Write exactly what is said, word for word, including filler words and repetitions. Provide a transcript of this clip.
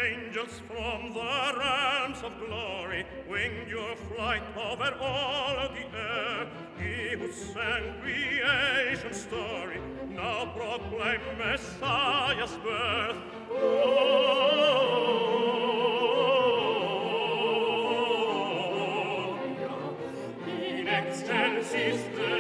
angels from the realms of glory winged your flight over all the earth. He who sang creation's story now proclaim Messiah's birth. Oh, in excelsis Deo.